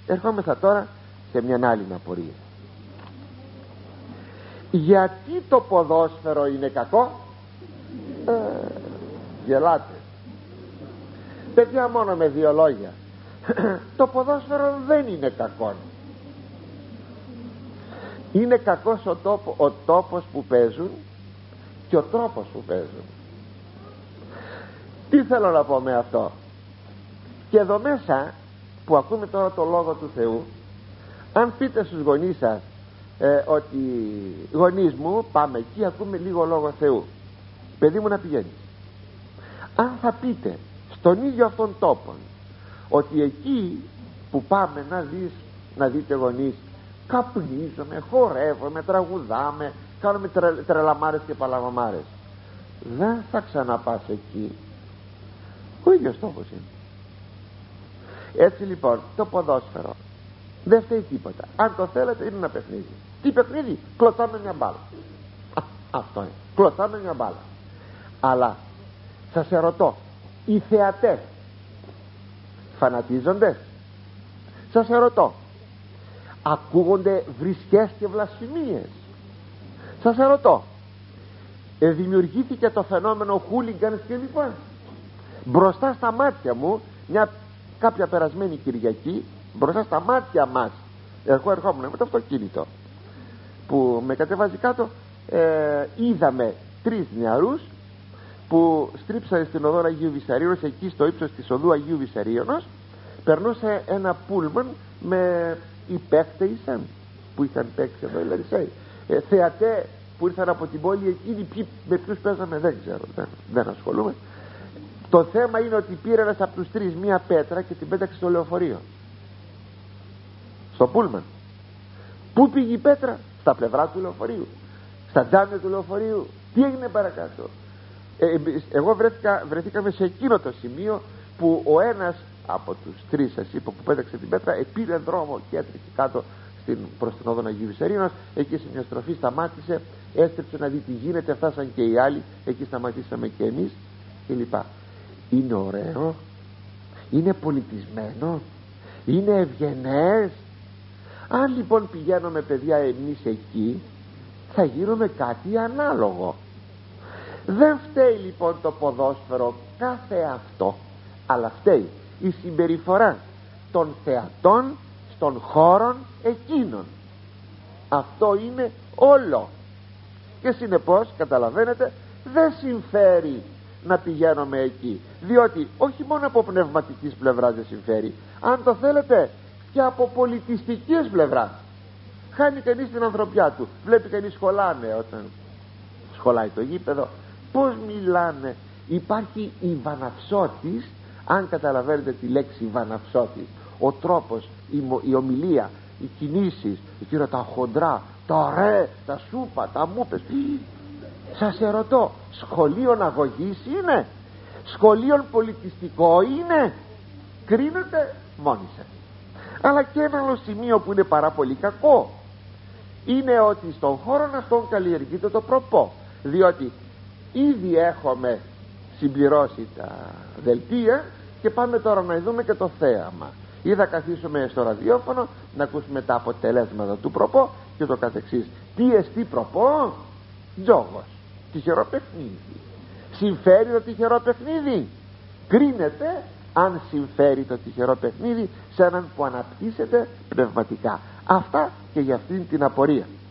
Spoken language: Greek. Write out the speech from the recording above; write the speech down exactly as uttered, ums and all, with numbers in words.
Ερχόμεθα τώρα σε μια άλλη απορία. Γιατί το ποδόσφαιρο είναι κακό? ε, Γελάτε παιδιά, μόνο με δύο λόγια. Το ποδόσφαιρο δεν είναι κακό. Είναι κακός ο, τόπο, ο τόπος που παίζουν και ο τρόπος που παίζουν. Τι θέλω να πω με αυτό? Και εδώ μέσα που ακούμε τώρα το Λόγο του Θεού, αν πείτε στους γονείς σας ε, ότι γονείς μου, πάμε εκεί, ακούμε λίγο Λόγο Θεού, παιδί μου να πηγαίνεις. Αν θα πείτε στον ίδιο αυτόν τόπο ότι εκεί που πάμε να δεις, να δείτε γονείς, καπνίζομαι, χορεύομαι, τραγουδάμε, κάνουμε τρε, τρελαμάρες και παλαβαμάρες, δεν θα ξαναπάς εκεί. Ο ίδιος τόπος είναι. Έτσι λοιπόν το ποδόσφαιρο δεν φταίει τίποτα. Αν το θέλετε είναι ένα παιχνίδι. Τι παιχνίδι? Κλωτσάμε μια μπάλα. Α, αυτό είναι, κλωτσάμε μια μπάλα. Αλλά σας ερωτώ, οι θεατές φανατίζονται? Σας ερωτώ, ακούγονται βρισχές και βλασφημίες? Σας ερωτώ, ε, δημιουργήθηκε το φαινόμενο χούλιγκανς και λοιπά? Μπροστά στα μάτια μου, μια κάποια περασμένη Κυριακή, μπροστά στα μάτια μας, εγώ ερχόμουν με το αυτοκίνητο που με κατεβάζει κάτω, ε, είδαμε τρεις νεαρούς που στρίψανε στην οδό Αγίου Βυσσαρίωνος, εκεί στο ύψος της οδού Αγίου Βυσσαρίωνος. Περνούσε ένα πούλμαν με υπέφτεισαν που είχαν παίξει εδώ οι Λαρισαίοι, ε, θεατέ που ήρθαν από την πόλη εκείνη. Ποιοι, με ποιους παίζαμε δεν ξέρω, δεν, δεν ασχολούμαι. Το θέμα είναι ότι πήρε ένας από τους τρεις μία πέτρα και την πέταξε στο λεωφορείο, στο πούλμαν. Πού πήγε η πέτρα? Στα πλευρά του λεωφορείου, στα τζάμια του λεωφορείου. Τι έγινε παρακάτω? ε, εγώ βρέθηκα, βρεθήκαμε σε εκείνο το σημείο που ο ένας από τους τρεις, σας είπα, που πέταξε την πέτρα, πήρε δρόμο και έτρεχε κάτω στην, προς την οδό Αγίου Βυσσαρίωνος. Εκεί σε μια στροφή σταμάτησε, έστρεψε να δει τι γίνεται, φτάσαν και οι άλλοι, εκεί σταματήσαμε και εμείς κλπ. Είναι ωραίο, είναι πολιτισμένο, είναι ευγενές. Αν λοιπόν πηγαίνουμε παιδιά εμείς εκεί, θα γίνουμε κάτι ανάλογο. Δεν φταίει λοιπόν το ποδόσφαιρο κάθε αυτό, αλλά φταίει η συμπεριφορά των θεατών στον χώρον εκείνων. Αυτό είναι όλο. Και συνεπώς καταλαβαίνετε, δεν συμφέρει να πηγαίνουμε εκεί, διότι όχι μόνο από πνευματικής πλευράς δεν συμφέρει, αν το θέλετε και από πολιτιστικής πλευράς. Χάνει κανείς την ανθρωπιά του. Βλέπει κανείς σχολάνε, όταν σχολάει το γήπεδο, πως μιλάνε. Υπάρχει η βαναυσότης, αν καταλαβαίνετε τη λέξη βαναυσότης, ο τρόπος, η, η ομιλία, οι κινήσεις, εκείνα τα χοντρά, τα ρε, τα σούπα, τα μούπες. Σας ερωτώ, σχολείον αγωγής είναι? Σχολείον πολιτιστικό είναι? Κρίνετε μόνοι σας. Αλλά και ένα άλλο σημείο που είναι πάρα πολύ κακό είναι ότι στον χώρο αυτόν καλλιεργείται το προπό, διότι ήδη έχουμε συμπληρώσει τα δελτία και πάμε τώρα να δούμε και το θέαμα, ή θα καθίσουμε στο ραδιόφωνο να ακούσουμε τα αποτελέσματα του προπό και το καθεξής. Τι εστί προπό? Τζόγος, τυχερό παιχνίδι. Συμφέρει το τυχερό παιχνίδι? Κρίνεται αν συμφέρει το τυχερό παιχνίδι σε έναν που αναπτύσσεται πνευματικά. Αυτά και για αυτήν την απορία.